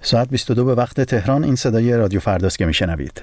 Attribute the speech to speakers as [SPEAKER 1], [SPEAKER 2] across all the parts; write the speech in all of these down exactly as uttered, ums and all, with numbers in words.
[SPEAKER 1] ساعت بیست و دو به وقت تهران. این صدای رادیو فرداست که میشنوید.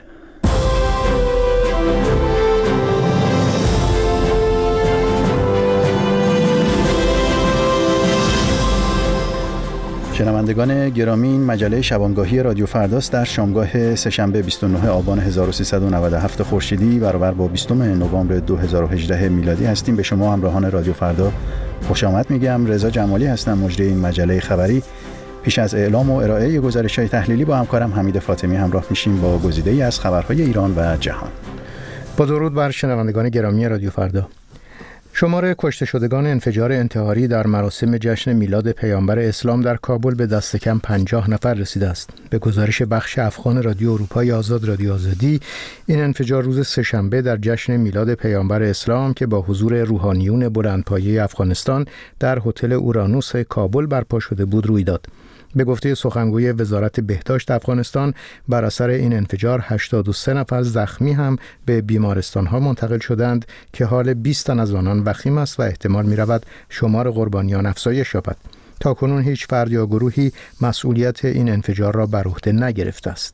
[SPEAKER 1] شنوندگان گرامی، این مجله شبانگاهی رادیو فرداست در شامگاه سه‌شنبه بیست و نه آبان هزار و سیصد و نود و هفت خورشیدی برابر با بیستم نوامبر دو هزار و هجده میلادی هستیم. به شما همراهان رادیو فردا خوش آمد میگم. رضا جمالی هستم، مجری این مجله خبری. پیش از اعلام و ارائه گزارش‌های تحلیلی با همکارم حمید فاطمی همراه میشیم با گزیده‌ای از خبرهای ایران و جهان.
[SPEAKER 2] با درود بر شنوندگان گرامی رادیو فردا. شمار کشته شدگان انفجار انتحاری در مراسم جشن میلاد پیامبر اسلام در کابل به دست کم پنجاه نفر رسیده است. به گزارش بخش افغان رادیو اروپای آزاد رادیو آزادی، این انفجار روز سه‌شنبه در جشن میلاد پیامبر اسلام که با حضور روحانیون بلندپایه افغانستان در هتل اورانوس کابل برپا شده بود روی داد. به گفته سخنگوی وزارت بهداشت افغانستان، بر اثر این انفجار هشتاد و سه نفر زخمی هم به بیمارستان‌ها منتقل شدند که حال بیست تن از آنان وخیم است و احتمال می‌رود شمار قربانیان افزایش یابد. تاکنون هیچ فرد یا گروهی مسئولیت این انفجار را بر عهده نگرفته است.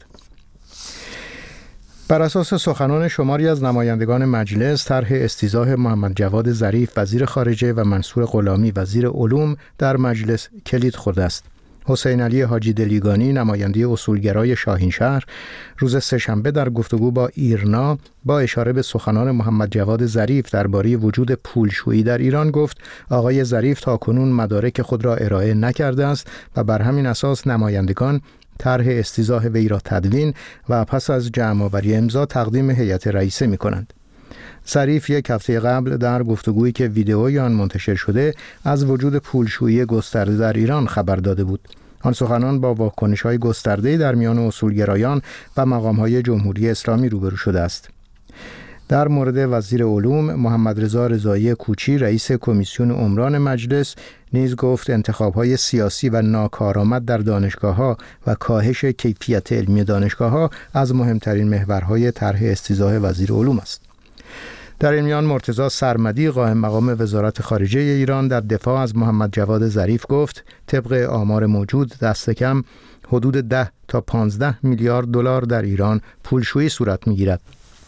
[SPEAKER 2] بر اساس سخنان شماری از نمایندگان مجلس، طرح استیضاح محمد جواد ظریف وزیر خارجه و منصور غلامی وزیر علوم در مجلس کلید خورده است. حسین علی حاجی دلیگانی، نماینده اصولگرای شاهینشهر، روز سه‌شنبه در گفتگو با ایرنا با اشاره به سخنان محمد جواد ظریف درباره وجود پولشویی در ایران گفت آقای ظریف تاکنون مدارک خود را ارائه نکرده است و بر همین اساس نمایندگان طرح استیضاح وی را تدوین و پس از جمع‌آوری امضا تقدیم هیئت رئیسه می‌کنند. ظریف یک هفته قبل در گفتگویی که ویدئوی آن منتشر شده از وجود پولشویی گسترده در ایران خبر داده بود. آن سخنان با واکنش‌های گسترده‌ای در میان اصولگرایان و مقام‌های جمهوری اسلامی روبرو شده است. در مورد وزیر علوم، محمد رضا رضایی کوچی، رئیس کمیسیون عمران مجلس، نیز گفت انتخاب‌های سیاسی و ناکارآمد در دانشگاه‌ها و کاهش کیفیت علمی دانشگاه‌ها از مهمترین محورهای طرح استیضاح وزیر علوم است. در این میان مرتضی سرمدی، قائم مقام وزارت خارجه ایران، در دفاع از محمد جواد ظریف گفت طبق آمار موجود دست کم حدود ده تا پانزده میلیارد دلار در ایران پولشویی صورت می‌گیرد.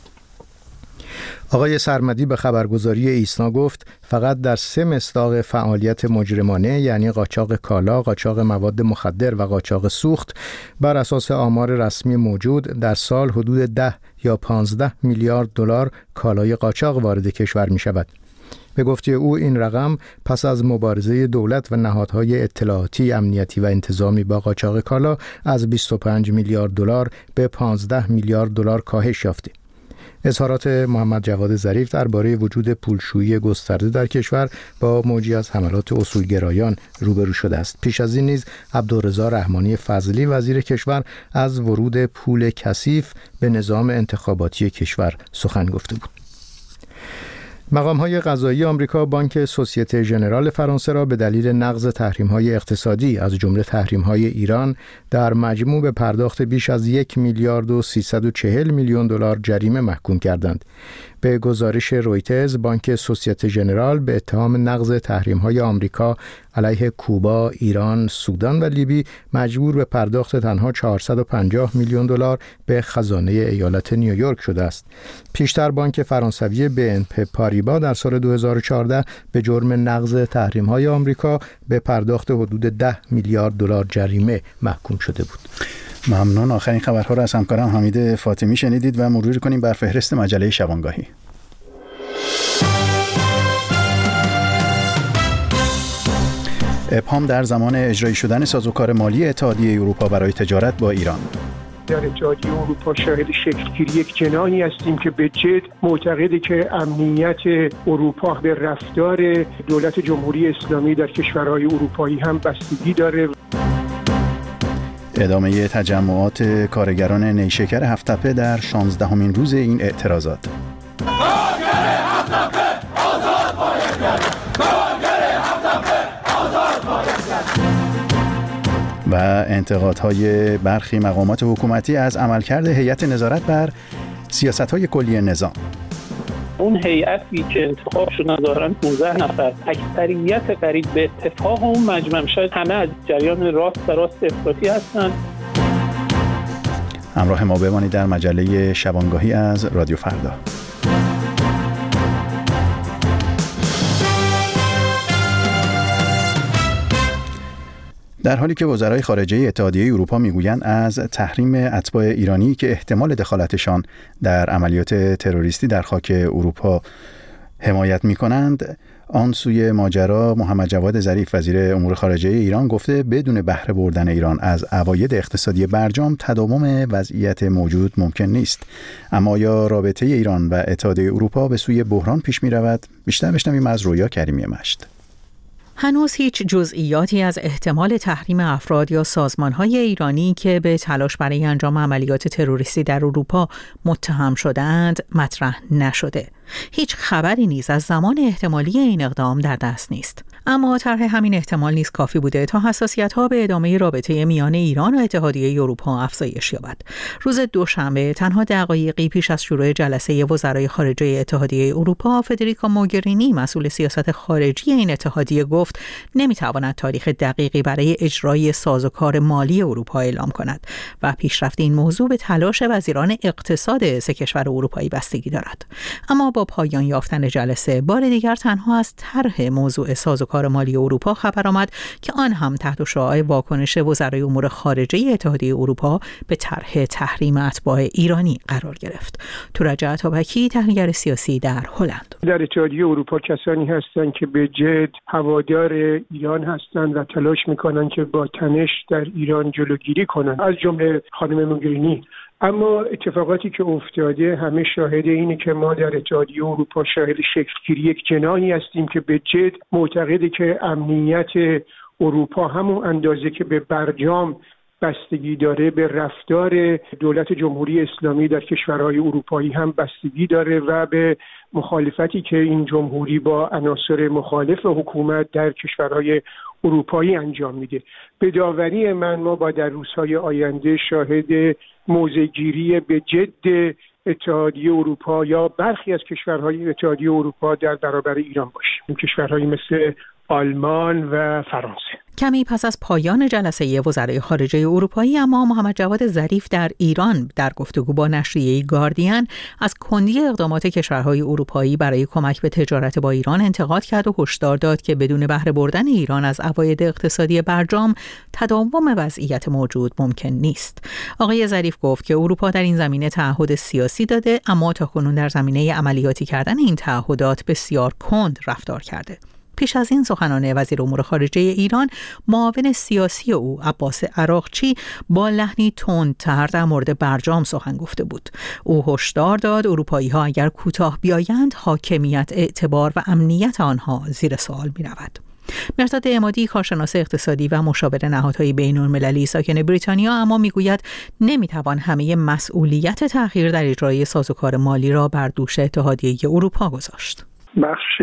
[SPEAKER 2] آقای سرمدی به خبرگزاری ایسنا گفت فقط در سه مصداق فعالیت مجرمانه، یعنی قاچاق کالا، قاچاق مواد مخدر و قاچاق سوخت، بر اساس آمار رسمی موجود در سال حدود ده یا پانزده میلیارد دلار کالای قاچاق وارد کشور می شود. به گفته او این رقم پس از مبارزه دولت و نهادهای اطلاعاتی، امنیتی و انتظامی با قاچاق کالا از بیست و پنج میلیارد دلار به پانزده میلیارد دلار کاهش یافته. اظهارات محمد جواد ظریف درباره وجود پولشویی گسترده در کشور با موجی از حملات اصولگرایان روبرو شده است. پیش از این نیز عبدالرضا رحمانی فضلی وزیر کشور از ورود پول کثیف به نظام انتخاباتی کشور سخن گفته بود. مقام‌های قضایی آمریکا بانک سوسیته ژنرال فرانسه را به دلیل نقض تحریم‌های اقتصادی از جمله تحریم‌های ایران در مجموع به پرداخت بیش از یک میلیارد و سیصد و چهل میلیون دلار جریمه محکوم کردند. به گزارش رویترز، بانک سوسیته ژنرال به اتهام نقض تحریم‌های آمریکا علیه کوبا، ایران، سودان و لیبی مجبور به پرداخت تنها چهارصد و پنجاه میلیون دلار به خزانه ایالت نیویورک شده است. پیشتر بانک فرانسوی بی ان پی پاریبا در سال دو هزار و چهارده به جرم نقض تحریم‌های آمریکا به پرداخت حدود ده میلیارد دلار جریمه محکوم شده بود.
[SPEAKER 1] ممنون. آخرین خبرها را از همکارم حمید فاطمی شنیدید و مرور کنیم بر فهرست مجله شبانگاهی. ابهام در زمان اجرایی شدن سازوکار مالی اتحادیه اروپا برای تجارت با ایران.
[SPEAKER 3] در اتحادیه اروپا شاهد شکل‌گیری یک جناحی هستیم که به جد معتقده که امنیت اروپا به رفتار دولت جمهوری اسلامی در کشورهای اروپایی هم بستگی داره.
[SPEAKER 1] ادامه تجمعات کارگران نیشکر هفت‌تپه در شانزدهمین روز این اعتراضات. کارگر هفت‌تپه آزاد باید گشت. کارگر هفت‌تپه آزاد باید گشت. و انتقادهای برخی مقامات حکومتی از عملکرد هیئت نظارت بر سیاست‌های کلی نظام.
[SPEAKER 4] اون هیئتی که انتخاب شدن دارن پانزده نفر، اکثریت قریب به اتفاق اون مجمع، شاید همه از جریان راست و راست افراطی هستن.
[SPEAKER 1] همراه ما بمانید در مجله شبانگاهی از رادیو فردا. در حالی که وزرای خارجه اتحادیه اروپا میگویند از تحریم اتباع ایرانی که احتمال دخالتشان در عملیات تروریستی در خاک اروپا حمایت می‌کنند، آن سوی ماجرا محمد جواد ظریف وزیر امور خارجه ایران گفته بدون بهره بردن ایران از عواید اقتصادی برجام تداوم وضعیت موجود ممکن نیست. اما یا رابطه ایران و اتحادیه اروپا به سوی بحران پیش می‌رود؟ بیشتر بشنویم از رویا کریمی مشت.
[SPEAKER 5] هنوز هیچ جزئیاتی از احتمال تحریم افراد یا سازمان‌های ایرانی که به تلاش برای انجام عملیات تروریستی در اروپا متهم شده‌اند مطرح نشده. هیچ خبری نیز از زمان احتمالی این اقدام در دست نیست. اما طرح همین احتمال نیز کافی بوده تا حساسیت‌ها به ادامه رابطه میان ایران و اتحادیه اروپا افزایش یابد. روز دوشنبه تنها دقایقی پیش از شروع جلسه وزرای خارجه اتحادیه اروپا، فدریکا موگرینی مسئول سیاست خارجی این اتحادیه گفت نمی‌تواند تاریخ دقیقی برای اجرای سازوکار مالی اروپا اعلام کند و پیشرفت این موضوع به تلاش وزیران اقتصاد سه کشور اروپایی بستگی دارد. اما با پایان یافتن جلسه بار دیگر تنها از طرح موضوع سازوکار مالی اروپا خبر آمد که آن هم تحت شعاع واکنش وزرای امور خارجه اتحادیه اروپا به طرح تحریم اتباع ایرانی قرار گرفت. تورج عطابکی، تحلیلگر سیاسی در هلند:
[SPEAKER 3] در اتحادیه اروپا کسانی هستند که به جد هوادار ایران هستند و تلاش میکنند که با تنش در ایران جلوگیری کنند، از جمله خانم موگرینی. اما اتفاقاتی که افتاده همه شاهد اینه که ما در اتحادیه اروپا شاهد شکلگیری یک جناحی هستیم که به جد معتقده که امنیت اروپا همون اندازه که به برجام بستگی داره به رفتار دولت جمهوری اسلامی در کشورهای اروپایی هم بستگی داره و به مخالفتی که این جمهوری با عناصر مخالف حکومت در کشورهای اروپایی انجام میده. به داوری من ما با در روزهای آینده شاهد موضع‌گیری به جد اتحادیه اروپا یا برخی از کشورهای اتحادیه اروپا در برابر ایران باشیم، کشورهایی مثل آلمان و فرانسه.
[SPEAKER 5] کمی پس از پایان جلسه وزرای خارجه اروپایی اما محمد جواد ظریف در ایران در گفتگو با نشریه گاردین از کندی اقدامات کشورهای اروپایی برای کمک به تجارت با ایران انتقاد کرد و هشدار داد که بدون بهره بردن ایران از عواید اقتصادی برجام تداوم وضعیت موجود ممکن نیست. آقای ظریف گفت که اروپا در این زمینه تعهد سیاسی داده، اما تاکنون در زمینه عملیاتی کردن این تعهدات بسیار کند رفتار کرده. پیش از این سخنان وزیر امور خارجه ایران، معاون سیاسی او عباس عراقچی با لحنی تندتر در مورد برجام سخن گفته بود. او هشدار داد اروپایی‌ها اگر کوتاه بیایند حاکمیت، اعتبار و امنیت آنها زیر سوال می‌رود. مرداد عمادی، کارشناس اقتصادی و مشاور نهادهای بین‌المللی ساکن بریتانیا، اما میگوید نمیتوان همه مسئولیت تأخیر در اجرای سازوکار مالی را بر دوش اتحادیه اروپا گذاشت.
[SPEAKER 6] بخش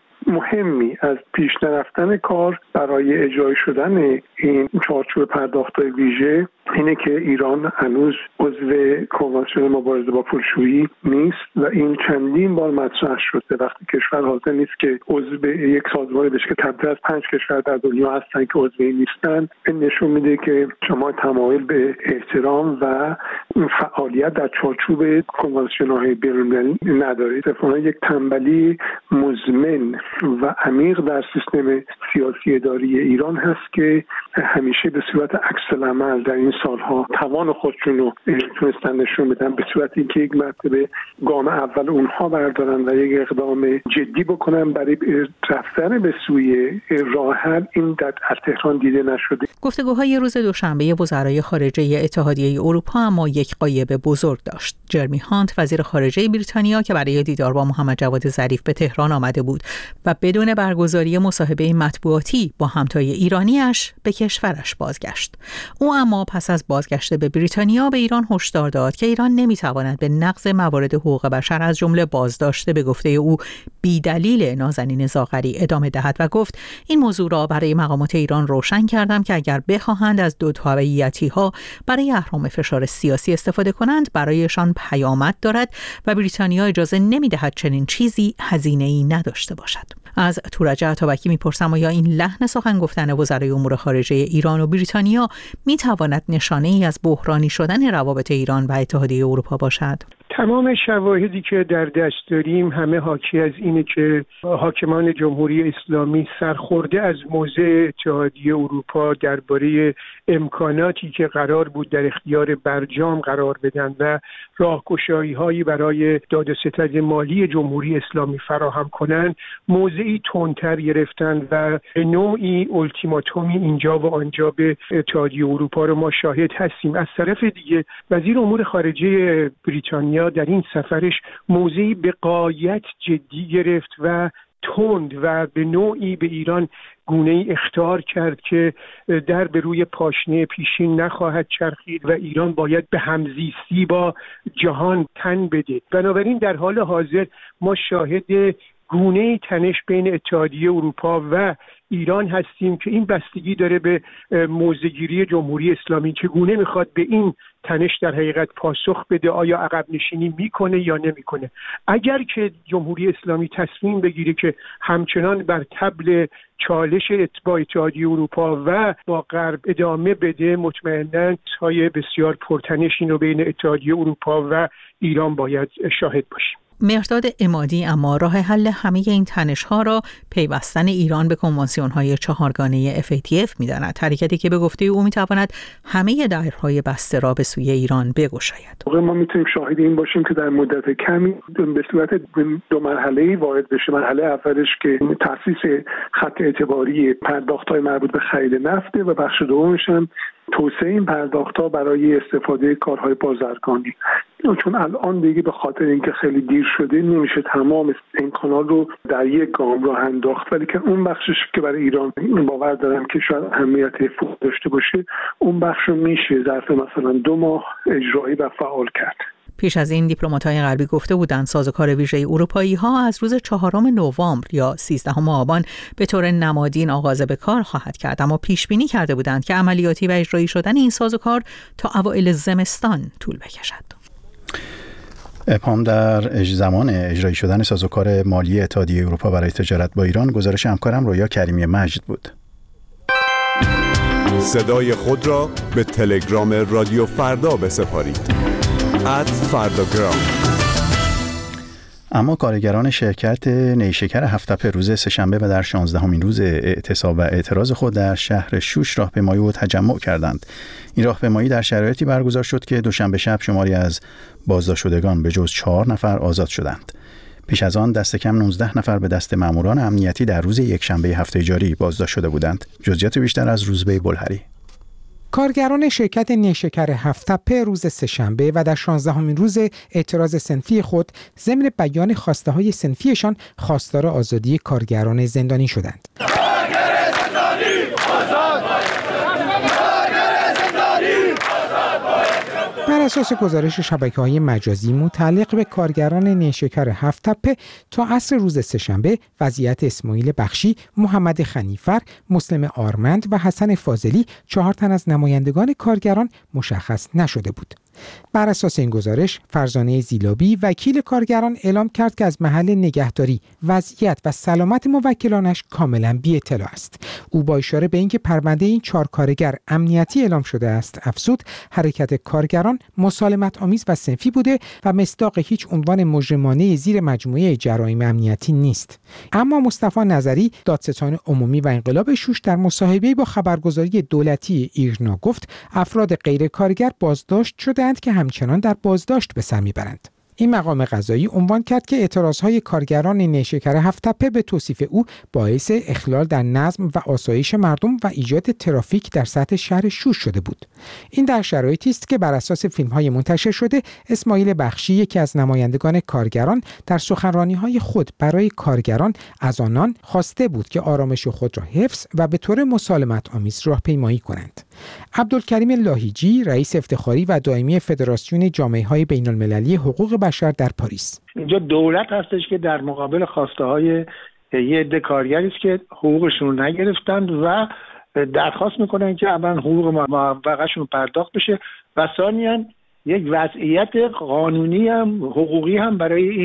[SPEAKER 6] مهمی از پیش نرفتن کار برای اجرای شدن این چارچوب پرداخت‌های ویژه اینه که ایران هنوز عضو کنوانسیون مبارزه با پولشویی نیست و این چندین بار مطرح شده. وقتی کشور حاضر نیست که عضو یک سازمانی بشه که کمتر از پنج کشور در دنیا هستن که عضو این نیستن، این نشون میده که شما تمایل به احترام و فعالیت در چارچوب کنوانسیون‌های بین‌المللی ندارید. اتفاقاً یک تنبلی مزمن و عمیق در سیستم سیاسی اداری ایران هست که همیشه به صورت عکس العمل در این سالها توان خودشون رو تونستن نشون بدن، به صورت اینکه یک مرتبه گام اول اونها بردارن و یک اقدام جدی بکنن برای رفتن به سوی راه حل. این در تهران دیده نشده.
[SPEAKER 5] گفتگوهای روز دوشنبه وزرای خارجه اتحادیه اروپا اما یک غایب بزرگ داشت. جرمی هانت، وزیر خارجه بریتانیا که برای دیدار با محمد جواد ظریف به تهران آمده بود و بدون برگزاری مصاحبه مطبوعاتی با همتای ایرانیش به کشورش بازگشت. او اما پس از بازگشت به بریتانیا به ایران هشدار داد که ایران نمیتواند به نقض موارد حقوق بشر از جمله بازداشت به گفته او بی‌دلیل نازنین زاغری ادامه دهد و گفت این موضوع را برای مقامات ایران روشن کردم که اگر بخواهند از دو تابعیتی‌ها برای اهرام فشار سیاسی استفاده کنند برایشان پیامد دارد و بریتانیا اجازه نمیدهد چنین چیزی هزینه‌ای نداشته باشد. از تورج عطابکی میپرسم آیا این لحن سخن گفتن وزرای امور خارجه ویژه ایران و بریتانیا می‌تواند نشانه‌ای از بحرانی شدن روابط ایران و اتحادیه اروپا باشد؟
[SPEAKER 3] تمام شواهدی که در دست داریم همه حاکی از اینه که حاکمان جمهوری اسلامی سرخورده از موضع اتحادیه اروپا درباره امکاناتی که قرار بود در اختیار برجام قرار بدن و راهگشایی‌هایی برای داد و ستد مالی جمهوری اسلامی فراهم کنند، موضعی تندتر گرفتن و به نوعی التیماتومی اینجا و آنجا به اتحادیه اروپا رو ما شاهد هستیم. از طرف دیگه وزیر امور خارجه بریتانیا در این سفرش موضعی به غایت جدی گرفت و تند و به نوعی به ایران گونه‌ای اخطار کرد که در به روی پاشنه پیشین نخواهد چرخید و ایران باید به همزیستی با جهان تن بده. بنابراین در حال حاضر ما شاهد گونه‌ای تنش بین اتحادیه اروپا و ایران هستیم که این بستگی داره به موضع‌گیری جمهوری اسلامی چگونه میخواد به این تنش در حقیقت پاسخ بده، آیا عقب نشینی میکنه یا نمیکنه. اگر که جمهوری اسلامی تصمیم بگیره که همچنان بر طبل چالش با اتحادیه اروپا و با غرب ادامه بده، مطمئناً های بسیار پرتنشی رو بین اتحادیه اروپا و ایران باید شاهد باشیم.
[SPEAKER 5] مهرداد عمادی اما راه حل همه این تنش‌ها را پیوستن ایران به کنوانسیون‌های چهارگانه اف ای تی اف می‌داند، حرکتی که به گفته او می‌تواند همه درهای بسته را به سوی ایران بگشاید.
[SPEAKER 6] ما می‌تونیم شاهد این باشیم که در مدت کمی به صورت دو مرحله‌ای وارد بشه. مرحله اولش که تأسیس خط اعتباری پرداخت‌های مربوط به خرید نفت و بخش دومش هم توسعه این پرداخت‌ها برای استفاده کارهای بازرگانی. چون الان دیگه به خاطر اینکه خیلی دیر شده نمیشه تمام این کانال رو در یک گام راه انداخت، ولی که اون بخشش که برای ایران باور دارم که شاید اهمیت فوق داشته باشه، اون بخش رو میشه ظرف مثلا دو ماه اجرایی و فعال کرد.
[SPEAKER 5] پیش از این دیپلمات‌های غربی گفته بودند سازوکار ویژه اروپایی‌ها از روز چهارم نوامبر یا سیزدهم آبان به طور نمادین آغاز به کار خواهد کرد، اما پیش بینی کرده بودند که عملیاتی و اجرایی شدن این سازوکار تا اوایل زمستان طول بکشد.
[SPEAKER 1] ابهام در زمان اجرایی شدن سازوکار مالی اتحادیه اروپا برای تجارت با ایران، گزارش همکارم رویا کریمی مجد بود.
[SPEAKER 7] صدای خود را به تلگرام رادیو فردا بسپارید. ات فرداگرام.
[SPEAKER 1] اما کارگران شرکت نیشکر هفت‌تپه روز سه‌شنبه و در شانزدهمین روز اعتصاب و اعتراض خود در شهر شوش راهپیمایی و تجمع کردند. این راهپیمایی در شرایطی برگزار شد که دوشنبه شب شماری از بازداشت شدگان به جز چهار نفر آزاد شدند. پیش از آن دست کم نوزده نفر به دست ماموران امنیتی در روز یکشنبه هفته جاری بازداشت شده بودند. جزئیات بیشتر از روزبه بلهری.
[SPEAKER 8] کارگران شرکت نیشکر هفت‌تپه روز سه‌شنبه و در شانزدهمین روز اعتراض صنفی خود ضمن بیان خواسته‌های صنفیشان خواستار آزادی کارگران زندانی شدند. کارگر زندانی آزاد باید! کارگر زندانی آزاد باید! بر اساس گزارش شبکه‌های مجازی متعلق به کارگران نیشکر هفت‌تپه تا عصر روز سه‌شنبه وضعیت اسماعیل بخشی، محمد خنیفر، مسلم آرمند و حسن فاضلی چهار تن از نمایندگان کارگران مشخص نشده بود. بر اساس این گزارش فرزانه زیلابی وکیل کارگران اعلام کرد که از محل نگهداری وضعیت و سلامت موکلانش کاملا بی اطلاع است. او با اشاره به اینکه پرونده این چهار کارگر امنیتی اعلام شده است افزود حرکت کارگران مسالمت آمیز و صنفی بوده و مصداق هیچ عنوان مجرمانه زیر مجموعه جرایم امنیتی نیست. اما مصطفی نظری دادستان عمومی و انقلاب شوش در مصاحبه‌ای با خبرگزاری دولتی ایرنا گفت افراد غیر کارگر بازداشت شدند که همچنان در بازداشت به سر میبرند. این مقام قضایی عنوان کرد که اعتراضهای کارگران نیشکر هفت‌تپه به توصیف او باعث اخلال در نظم و آسایش مردم و ایجاد ترافیک در سطح شهر شوش شده بود. این در شرایطی است که بر اساس فیلم‌های منتشر شده اسماعیل بخشی یکی از نمایندگان کارگران در سخنرانی‌های خود برای کارگران از آنان خواسته بود که آرامش خود را حفظ و به طور مسالمت آمیز راهپیمایی کنند. عبدالکریم لاهیجی رئیس افتخاری و دائمی فدراسیون جامعه‌های بین‌المللی حقوق بشر در پاریس:
[SPEAKER 9] اینجا دولت هستش که در مقابل خواسته‌های یه عده کارگری است که حقوقشون رو نگرفتند و درخواست میکنن که اولا حقوق موقعشون پرداخت بشه و ثانیاً یک وضعیت قانونی هم حقوقی هم برای این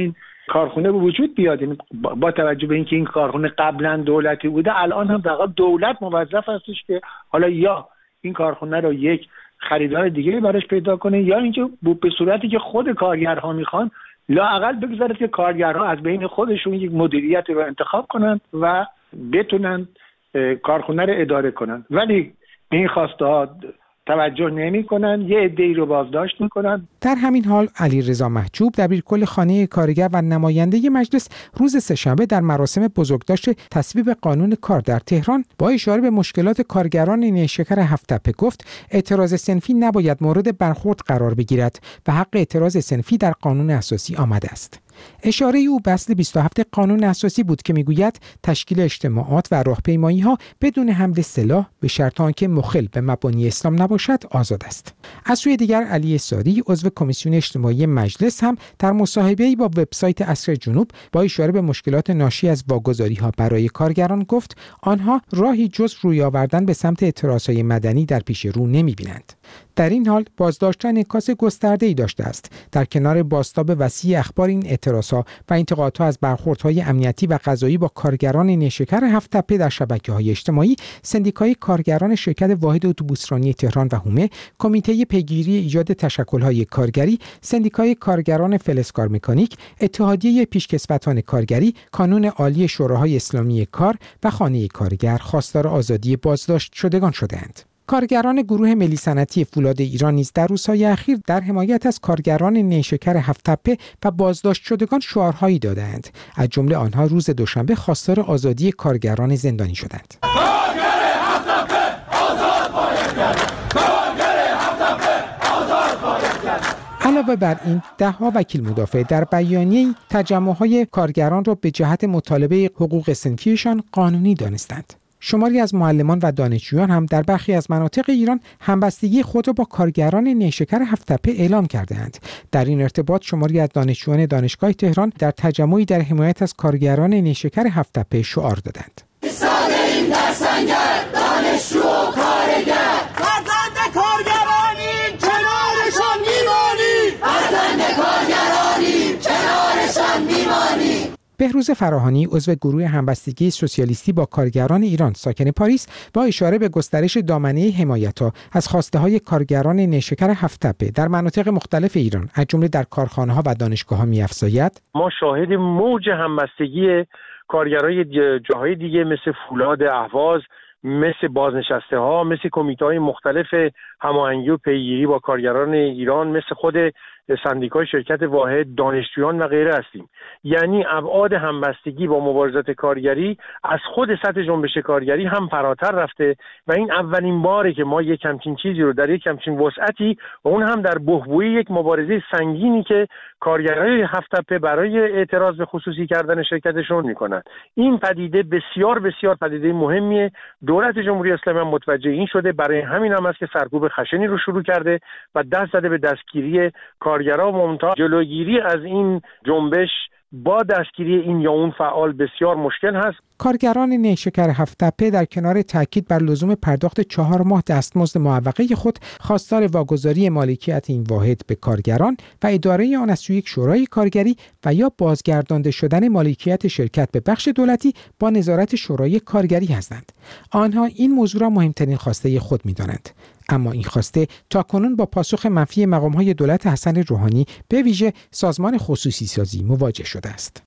[SPEAKER 9] کارخونه به وجود بیاد. با توجه به اینکه این کارخونه قبلا دولتی بوده، الان هم واقعا دولت موظف هستش که حالا یا این کارخونه رو یک خریدار دیگه براش پیدا کنه، یا اینکه به صورتی که خود کارگرها میخوان لااقل بگذارید که کارگرها از بین خودشون یک مدیریت رو انتخاب کنن و بتونن کارخونه رو اداره کنن. ولی این خواسته ها توجه نمی کنن، یه عده‌ای رو بازداشت میکنن.
[SPEAKER 8] در همین حال علیرضا محجوب دبیرکل خانه کارگر و نماینده مجلس روز سه‌شنبه در مراسم بزرگداشت تصویب قانون کار در تهران با اشاره به مشکلات کارگران نیشکر هفت‌تپه گفت اعتراض صنفی نباید مورد برخورد قرار بگیرد و حق اعتراض صنفی در قانون اساسی آمده است. اشاره او به اصل بیست و هفت قانون اساسی بود که میگوید تشکیل اجتماعات و راهپیمایی‌ها بدون حمل سلاح به شرط آنکه مخل به مبانی اسلام نباشد آزاد است. از سوی دیگر علی ساری عضو کمیسیون اجتماعی مجلس هم در مصاحبه‌ای با وبسایت عصر جنوب با اشاره به مشکلات ناشی از واگذاری‌ها برای کارگران گفت آنها راهی جز روی آوردن به سمت اعتراض‌های مدنی در پیش رو نمی‌بینند. در این حال بازداشتن انعکاس گسترده‌ای داشته است. در کنار بازتاب وسیع اخبار این اعتراضها و انتقادها از برخوردهای امنیتی و قضایی با کارگران نیشکر هفت‌تپه در شبکه‌های اجتماعی، سندیکای کارگران شرکت واحد اتوبوسرانی تهران و هومه، کمیته پیگیری ایجاد تشکل‌های کارگری، سندیکای کارگران فلزکار مکانیک، اتحادیه پیشکسوتان کارگری، کانون عالی شوراهای اسلامی کار و خانه کارگر خواستار آزادی بازداشت شدگان شدند. کارگران گروه ملی صنعتی فولاد ایران نیز در روزهای اخیر در حمایت از کارگران نیشکر هفت‌تپه و بازداشت شدگان شعارهایی دادند. از جمله آنها روز دوشنبه خواستار آزادی کارگران زندانی شدند.
[SPEAKER 10] کارگر هفت‌تپه آزاد باید گردد. کارگر هفت‌تپه آزاد باید گردد.
[SPEAKER 8] علاوه بر این، ده‌ها وکیل مدافع در بیانیه‌ای تجمع‌های کارگران را به جهت مطالبه حقوق صنفیشان قانونی دانستند. شماری از معلمان و دانشجویان هم در برخی از مناطق ایران همبستگی خود را با کارگران نیشکر هفت‌تپه اعلام کرده‌اند. در این ارتباط شماری از دانشجویان دانشگاه تهران در تجمعی در حمایت از کارگران نیشکر هفت‌تپه شعار دادند.
[SPEAKER 10] ایستاده‌ایم در سنگر، دانشجو و کارگر، فرزند کارگرانیم کنارشان میمانیم، فرزند کارگرانیم کنارشان میمانیم.
[SPEAKER 8] بهروز فراهانی عضو گروه همبستگی سوسیالیستی با کارگران ایران ساکن پاریس با اشاره به گسترش دامنه حمایت‌ها از خواسته‌های کارگران نیشکر هفت‌تپه در مناطق مختلف ایران از جمله در کارخانه‌ها و دانشگاه‌ها می‌افزاید
[SPEAKER 11] ما شاهد موج همبستگی کارگرای جاهای دیگه مثل فولاد اهواز، مثل بازنشسته ها، مثل کمیته های مختلف هماهنگی و پیگیری با کارگران ایران، مثل خود سندیکای شرکت واحد، دانشجویان و غیره هستیم. یعنی ابعاد همبستگی با مبارزات کارگری از خود سطح جنبش کارگری هم فراتر رفته و این اولین باره که ما یک همچین چیزی رو در یک همچین وسعتی و اون هم در بحبوحی یک مبارزه سنگینی که کارگرای هفت‌تپه برای اعتراض به خصوصی کردن شرکتشون میکنن. این پدیده بسیار بسیار پدیده مهمیه. دولت جمهوری اسلامی هم متوجه این شده، برای همین هم است که سرکوب خشنی رو شروع کرده و دست زده به دستگیری کارگران. ممتاز جلوگیری از این جنبش با دستگیری این یا اون فعال بسیار مشکل هست.
[SPEAKER 8] کارگران نیشکر هفت‌تپه در کنار تاکید بر لزوم پرداخت چهار ماه دستمزد معوقه خود خواستار واگذاری مالکیت این واحد به کارگران و اداره آن از سوی یک شورای کارگری و یا بازگردانده شدن مالکیت شرکت به بخش دولتی با نظارت شورای کارگری هستند. آنها این موضوع را مهمترین خواسته خود می‌دانند. اما این خواسته تاکنون با پاسخ منفی مقام‌های دولت حسن روحانی به ویژه سازمان خصوصی سازی مواجه شده است.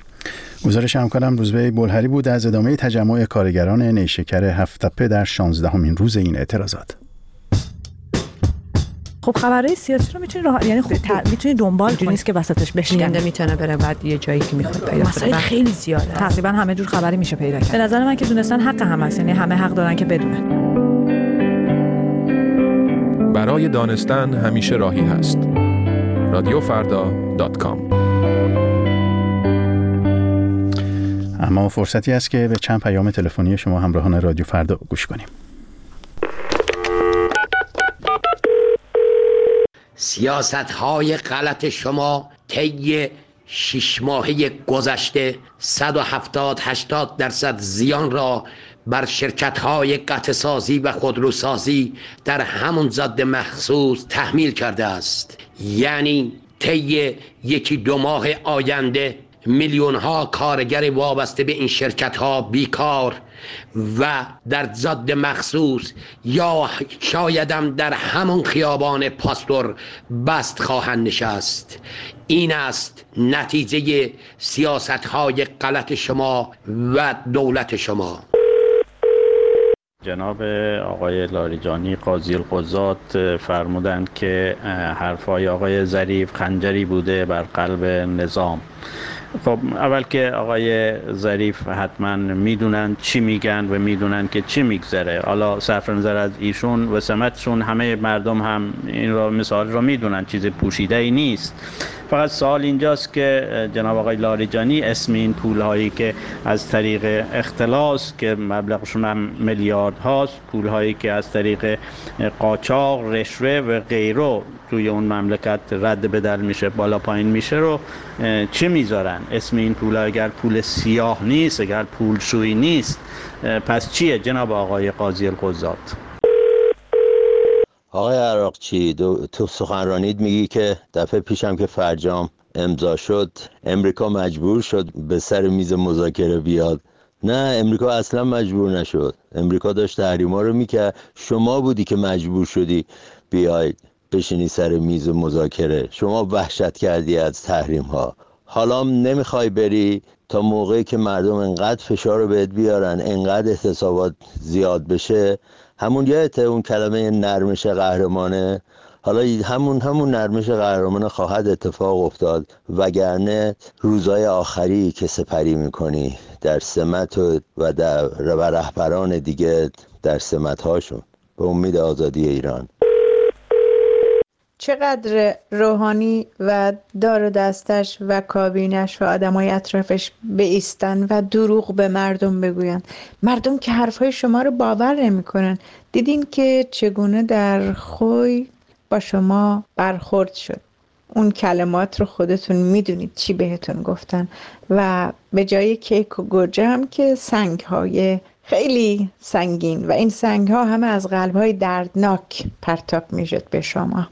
[SPEAKER 1] گزارش همکارم روزبه بلهری بود از ادامه تجمع کارگران نیشکر هفت‌تپه در شانزدهمین روز این اعتراضات.
[SPEAKER 12] خب خبرهای سیاسی رو میتونی راه یعنی خب ت... میتونی دنبال کنی، نیست که وسطش بشکنی،
[SPEAKER 13] میتونه بره بعد یه جایی که میخواد پیدا کنه.
[SPEAKER 12] مسائل خیلی زیاده، تقریبا همه جور خبری میشه پیدا کرد. به نظر من که دونستن حق هم هست، یعنی همه حق دارن که بدونن.
[SPEAKER 14] برای دانستن همیشه راهی هست. رادیو فردا دات کام.
[SPEAKER 1] اما فرصتی است که به چند پیام تلفنی شما همراهان رادیو فردا گوش کنیم.
[SPEAKER 15] سیاست‌های غلط شما طی شش ماهه گذشته صد و هفتاد هشتاد درصد زیان را بر شرکت‌های قطعه‌سازی و خودروسازی در همون ضد مخصوص تحمیل کرده است. یعنی طی یکی دو ماه آینده میلیون ها کارگر وابسته به این شرکت ها بیکار و در ضد مخصوص یا شایدم در همون خیابان پاستور بست خواهند نشست. این است نتیجه سیاست های غلط شما و دولت شما.
[SPEAKER 16] جناب آقای لاریجانی قاضی القضات فرمودند که حرفای آقای ظریف خنجری بوده بر قلب نظام. خب اول که آقای ظریف حتما میدونن چی میگن و میدونن که چی میگذره. حالا صرف نظر از ایشون و سمتشون همه مردم هم این را مثال را میدونن، چیز پوشیده ای نیست. فقط سوال اینجاست که جناب آقای لاریجانی اسم این پول هایی که از طریق اختلاس که مبلغشون هم میلیارد هاست، پول هایی که از طریق قاچاق، رشوه و غیره توی اون مملکت رد بدل میشه، بالا پایین میشه، رو چه میذارن؟ اسم این پول ها اگر پول سیاه نیست، اگر پول شویی نیست، پس چیه جناب آقای قاضی القضات؟
[SPEAKER 17] آقای عراقچی، تو سخنرانیت میگی که دفعه پیشم که فرجام امضا شد امریکا مجبور شد به سر میز مذاکره بیاد. نه، امریکا اصلا مجبور نشد. امریکا داشت تحریما رو میکرد، شما بودی که مجبور شدی بیاید بشینی سر میز مذاکره. شما وحشت کردی از تحریم ها، حالا نمیخوای بری تا موقعی که مردم انقدر فشار رو بهت بیارن، انقدر اعتصابات زیاد بشه. همون یادته اون کلمه نرمش قهرمانه؟ حالا همون همون نرمش قهرمانه خواهد اتفاق افتاد، وگرنه روزای آخری که سپری میکنی در سمت و در و رهبران دیگه در سمت هاشون به امید آزادی ایران.
[SPEAKER 18] چقدر روحانی و دار دستش و کابینش و آدمای اطرافش بایستن و دروغ به مردم بگوین، مردم که حرفای شما رو باور نمی کنن. دیدین که چگونه در خوی با شما برخورد شد. اون کلمات رو خودتون میدونید چی بهتون گفتن و به جای کیک و گوجه هم که سنگ های خیلی سنگین و این سنگ ها همه از قلب های دردناک پرتاب میشد به شما.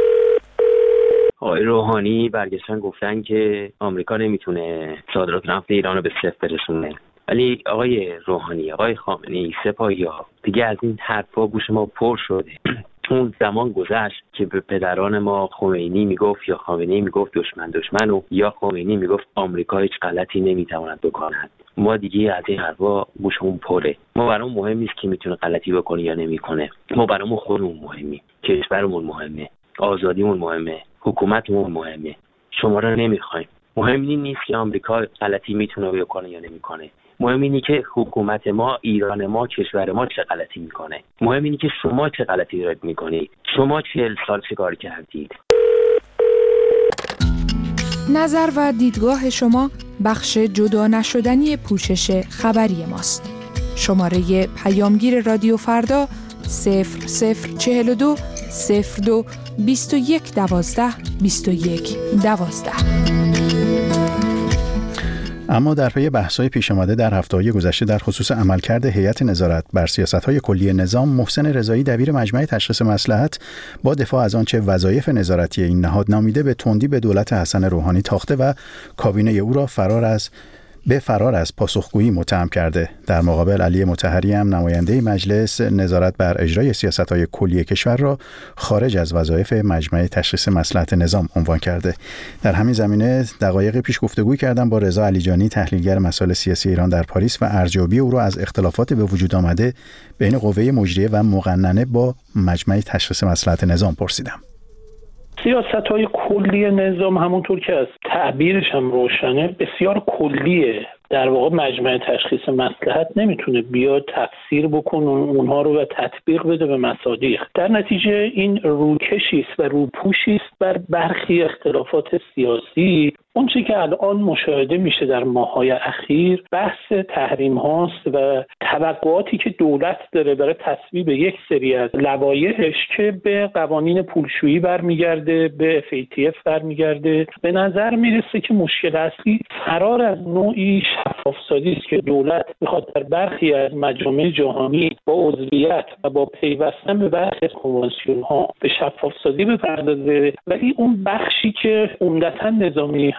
[SPEAKER 19] آقای روحانی برگشتن گفتن که آمریکا نمیتونه صادرات نفت ایران رو به صفر برسونه. ولی آقای روحانی، آقای خامنه‌ای، سپاهی‌ها، دیگه از این حرفا گوش ما پر شده. اون زمان گذشت که به پدران ما خمینی میگفت یا خامنه‌ای میگفت دشمن دشمن و یا خمینی میگفت آمریکا هیچ غلطی نمیتواند بکند. ما دیگه از این حرفا گوشمون پره. ما برامون مهم نیست که میتونه غلطی بکنه یا نمیکنه. ما برامون خودمون مهمی، کشورمون مهمه، آزادیمون مهمه، حکومتمون مهمه. شما را نمیخوایم. مهم این نیست که آمریکا غلطی میتونه بکنه یا نمیکنه. مهم اینه که حکومت ما، ایران ما، کشور ما چه غلطی میکنه. مهم اینه که شما چه غلطی دارید میکنید. شما چهل سال چه کار کردید.
[SPEAKER 20] نظر و دیدگاه شما بخش جدا نشدنی پوشش خبری ماست. شماره پیامگیر رادیو فردا صفر صفر چهل و دو صفر دو بیست و یک دوازده بیست و یک دوازده.
[SPEAKER 1] اما در پی بحث‌های پیش آمده در هفته‌های گذشته در خصوص عملکرد هیئت نظارت بر سیاست‌های کلی نظام، محسن رضایی دبیر مجمع تشخیص مصلحت با دفاع از آنچه وظایف نظارتی این نهاد نامیده به تندی به دولت حسن روحانی تاخته و کابینه او را فرار از به فرار از پاسخگویی متهم کرده. در مقابل علی مطهری هم نماینده مجلس نظارت بر اجرای سیاست‌های کلی کشور را خارج از وظایف مجمع تشخیص مصلحت نظام عنوان کرده. در همین زمینه دقایق پیش گفتگو کردم با رضا علیجانی، تحلیلگر مسائل سیاسی ایران در پاریس، و ارزیابی او را از اختلافات به وجود آمده بین قوه مجریه و مقننه با مجمع تشخیص مصلحت نظام پرسیدم.
[SPEAKER 4] سیاست‌های کلی نظام همونطور که از تعبیرش هم روشنه بسیار کلیه. در واقع مجمع تشخیص مصلحت نمیتونه بیاد تفسیر بکنه اونها رو و تطبیق بده به مصادیق. در نتیجه این روکشی است و روپوشی است بر برخی اختلافات سیاسی. اون چیزی که الان مشاهده میشه در ماه‌های اخیر بحث تحریم هاست و توقعاتی که دولت داره برای تصویب یک سری از لوایحش که به قوانین پولشویی برمیگرده، به اف ای تی اف برمیگرده. به نظر میرسه که مشکل اصلی فرار از نوعی شفافسازی است که دولت میخواد در برخی از مجامع جهانی با عضویت و با پیوستن به برخی از کنوانسیون ها به شفافسازی بپردازه، ولی اون بخشی که عمدتاً نظامی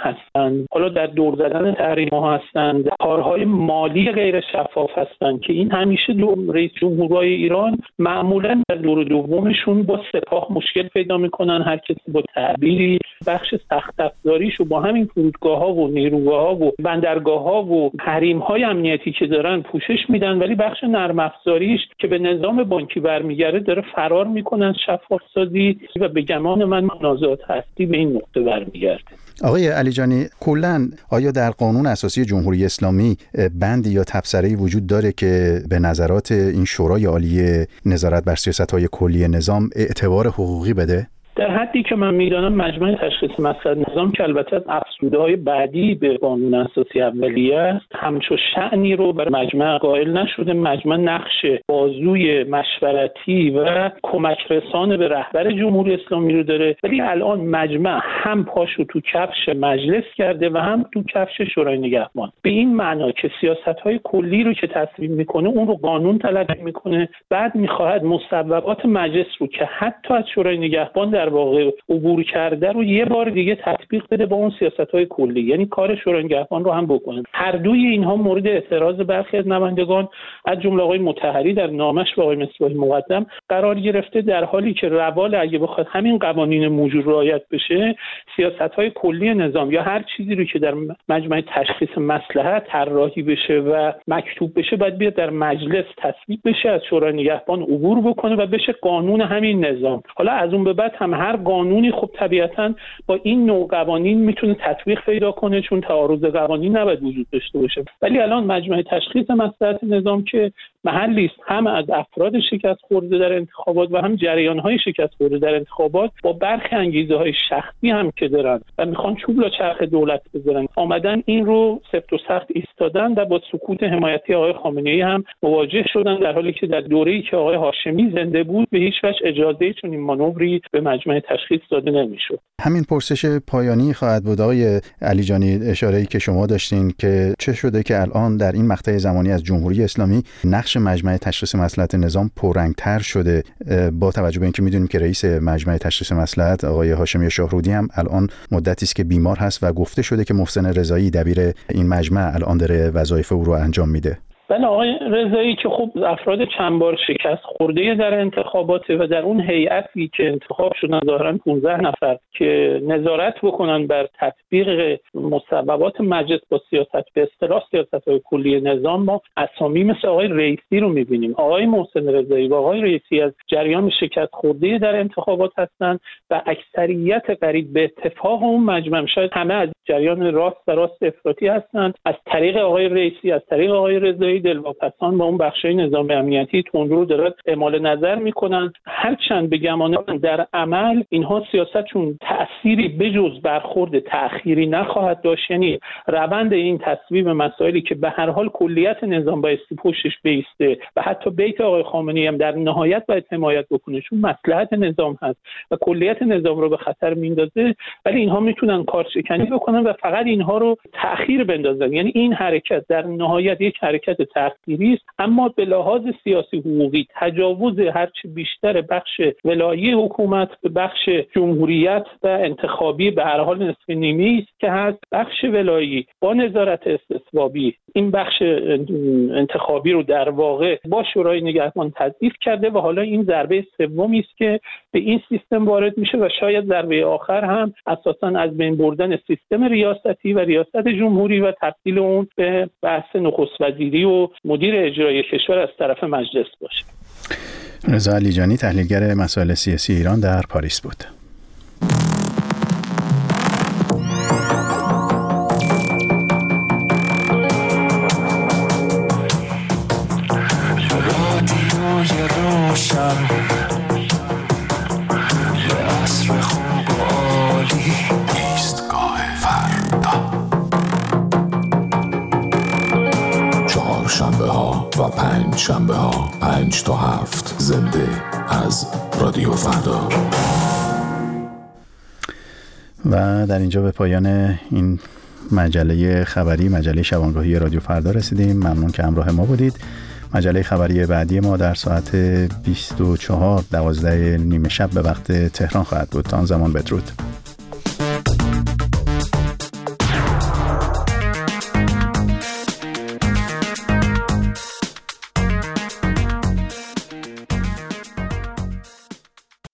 [SPEAKER 4] هستند، حالا در دور زدن تحریم‌ها هستند، کارهای مالی غیر شفاف هستند که این همیشه رئیس جمهورهای ایران معمولاً در دور دومشون با سپاه مشکل پیدا میکنن. هر کسی با تعبیری بخش سخت افزاریشو با همین فرودگاه‌ها و نیروگاه‌ها و بندرگاه‌ها و حریم‌های امنیتی که دارن پوشش میدن، ولی بخش نرم افزاریش که به نظام بانکی برمیگرده داره فرار میکنن شفاف سازی و به گمان من منازعات هستی به این نقطه برمیگرده.
[SPEAKER 1] آقای علیجانی، کلاً آیا در قانون اساسی جمهوری اسلامی بندی یا تبصره‌ای وجود داره که به نظرات این شورای عالی نظارت بر سیاست‌های کلی نظام اعتبار حقوقی بده؟
[SPEAKER 4] در حدی که من میدانم مجمع تشخیص مصلحت نظام که البته از افزوده‌های بعدی به قانون اساسی اولیه است، همچون شأنی رو بر مجمع قائل نشده. مجمع نقش بازوی مشورتی و کمک رسان به رهبر جمهوری اسلامی رو داره، ولی الان مجمع هم پاشو تو کفش مجلس کرده و هم تو کفش شورای نگهبان، به این معنا که سیاست‌های کلی رو که تصویب میکنه اون رو قانون تلقی میکنه، بعد میخواهد مصوبات مجلس رو که حتی از شورای نگهبان در واقع عبور کرده رو یه بار دیگه تطبیق بده با اون سیاست‌های کلی، یعنی کار شورای نگهبان رو هم بکنه. هر دوی اینها مورد اعتراض برخی از نمایندگان از جمله آقای مطهری در نامش به آقای مصباحی مقدم قرار گرفته، در حالی که روال اگه بخواد همین قوانین موجود رعایت بشه، سیاست‌های کلی نظام یا هر چیزی رو که در مجمع تشخیص مصلحت طراحی بشه و مکتوب بشه باید بیاد در مجلس تصویب بشه، از شورای نگهبان عبور بکنه و بشه قانون همین نظام. حالا از اون به بعد هم هر قانونی خب طبیعتاً با این نوع قوانین میتونه تطبیق پیدا کنه، چون تعارض قوانین نباید وجود داشته باشه. ولی الان مجمع تشخیص مصلحت نظام که محلی است هم از افراد شکست خورده در انتخابات و هم جریان‌های شکست خورده در انتخابات با برخی انگیزه‌های شخصی هم که دارن و میخوان چوب لا چرخ دولت بذارن، آمدن این رو سفت و سخت ایستادن و با سکوت حمایتی آقای خامنه‌ای هم مواجه شدن، در حالی که در دوره‌ای که آقای هاشمی زنده بود به هیچ وجه اجازه چنین مانوری به مجمع تشخیص داده نمیشد.
[SPEAKER 1] همین پرسش پایانی خواهد بود آقای علیجانی، اشاره‌ای که شما داشتین که چه شده که الان در این مقطع زمانی از جمهوری اسلامی نقش مجمع تشخیص مصلحت نظام پررنگ‌تر شده، با توجه به اینکه میدونیم که رئیس مجمع تشخیص مصلحت آقای هاشمی شاهرودی هم الان مدتی است که بیمار هست و گفته شده که محسن رضایی دبیر این مجمع الان داره وظایف او رو انجام میده.
[SPEAKER 4] بله، آقای رضایی که خب افراد چند بار شکست خورده در انتخابات و در اون هیئتی که انتخاب شدن ظاهراً پانزده نفر که نظارت بکنن بر تطبیق مصوبات مجلس با سیاست به اصطلاح سیاست‌های کلی نظام، ما اسامی مثل آقای رئیسی رو می‌بینیم. آقای محسن رضایی و آقای رئیسی از جریان شکست خورده در انتخابات هستند و اکثریت قریب به اتفاق اون مجمع، شاید همه از جریان راست و راست افراطی هستند، از طریق آقای رئیسی، از طریق آقای رضایی دلواپسان با اون بخشای نظام امنیتی تندرو دارن اعمال نظر میکنن. هرچند به گمان من در عمل اینها سیاستشون تأثیری بجز برخورد تأخیری نخواهد داشت، یعنی روند این تصویب مسائلی که به هر حال کلیت نظام بایستی پشتش بیسته و حتی بیت آقای خامنه‌ای هم در نهایت باید حمایت بکنه چون مصلحت نظام هست و کلیت نظام رو به خطر میندازه، ولی اینها میتونن کارشکنی بکنن و فقط اینها رو تأخیر بندازن. یعنی این حرکت در نهایت یک حرکت تأخیری است، اما به لحاظ سیاسی حقوقی تجاوز هرچه بیشتر بخش ولایی حکومت به بخش جمهوریت و انتخابی به هر حال نصف نیمی است که هست. بخش ولایی با نظارت استصوابی این بخش انتخابی رو در واقع با شورای نگهبان تضعیف کرده و حالا این ضربه سومی است که به این سیستم وارد میشه و شاید ضربه آخر هم اساساً از بین بردن سیستم ریاستی و ریاست جمهوری و تبدیل اون به بحث نخست وزیری و مدیر اجرایی کشور از طرف مجلس باشه.
[SPEAKER 1] رضا علیجانی، تحلیلگر مسائل سیاسی ایران، در پاریس بود.
[SPEAKER 21] شنبه ها و پنج شنبه ها پنج تا هفت زنده از رادیو فردا.
[SPEAKER 1] و در اینجا به پایان این مجله خبری، مجله شبانگاهی رادیو فردا رسیدیم. ممنون که همراه ما بودید. مجله خبری بعدی ما در ساعت بیست و چهار دوازده نیمه شب به وقت تهران خواهد بود. تا آن زمان بدرود.